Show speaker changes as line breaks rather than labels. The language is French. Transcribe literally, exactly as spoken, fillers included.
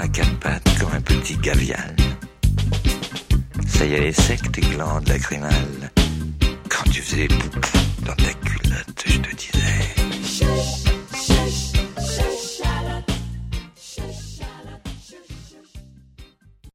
à quatre pattes comme un petit gavial. Ça y allait sec tes glandes lacrymales. Quand tu faisais poupou dans ta culotte, je te disais...